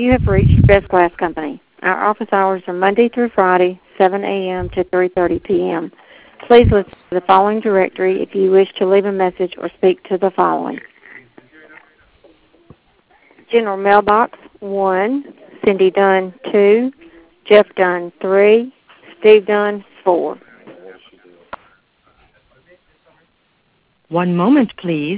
You have reached Best Class Company. Our office hours are Monday through Friday, 7 a.m. to 3:30 p.m. Please listen to the following directory if you wish to leave a message or speak to the following. General Mailbox 1, Cindy Dunn 2, Jeff Dunn 3, Steve Dunn 4. One moment, please.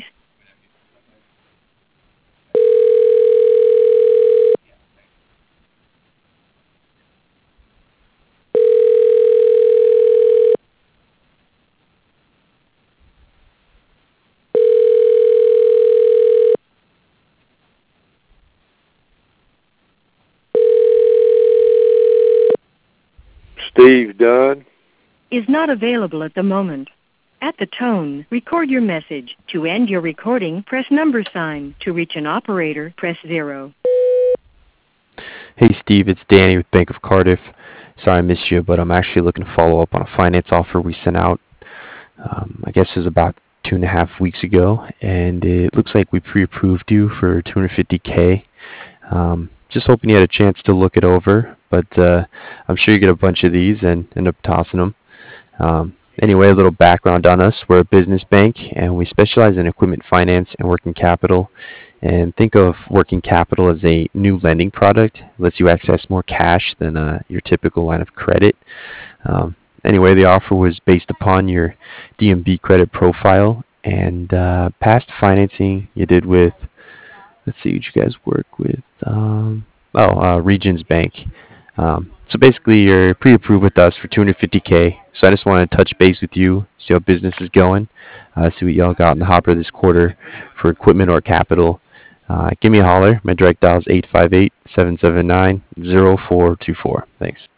Steve Dunn Is not available at the moment. At the tone, record your message. To end your recording, press #sign. To reach an operator, press 0. Hey Steve, it's Danny with Bank of Cardiff. Sorry I missed you, but I'm actually looking to follow up on a finance offer we sent out. I guess it was about 2.5 weeks ago, and it looks like we pre-approved you for $250K. Just hoping you had a chance to look it over, but I'm sure you get a bunch of these and end up tossing them. Anyway, a little background on us. We're a business bank, and we specialize in equipment finance and working capital. And think of working capital as a new lending product. It lets you access more cash than your typical line of credit. Anyway, the offer was based upon your DMB credit profile and past financing you did with, let's see, what you guys work with. Regions Bank. So basically, you're pre-approved with us for $250K. So I just wanted to touch base with you, see how business is going, see what y'all got in the hopper this quarter for equipment or capital. Give me a holler. My direct dial is 858-779-0424. Thanks.